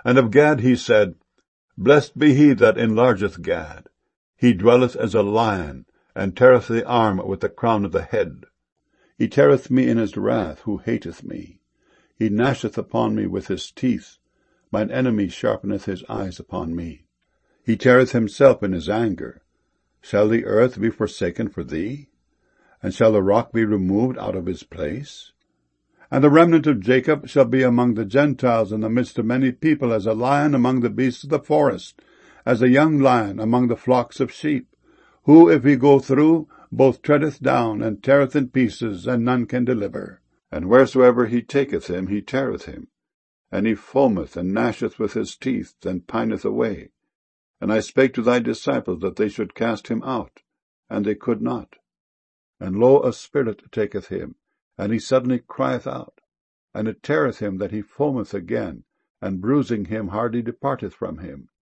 And of Gad he said, Blessed be he that enlargeth Gad. He dwelleth as a lion, and teareth the arm with the crown of the head. He teareth me in his wrath, who hateth me. He gnasheth upon me with his teeth. Mine enemy sharpeneth his eyes upon me. He teareth himself in his anger. Shall the earth be forsaken for thee? And shall the rock be removed out of his place? And the remnant of Jacob shall be among the Gentiles in the midst of many people, as a lion among the beasts of the forest, as a young lion among the flocks of sheep, who, if he go through, both treadeth down, and teareth in pieces, and none can deliver. And wheresoever he taketh him, he teareth him. And he foameth, and gnasheth with his teeth, and pineth away. And I spake to thy disciples that they should cast him out, and they could not. And lo, a spirit taketh him, and he suddenly crieth out, and it teareth him that he foameth again, and bruising him hardly departeth from him.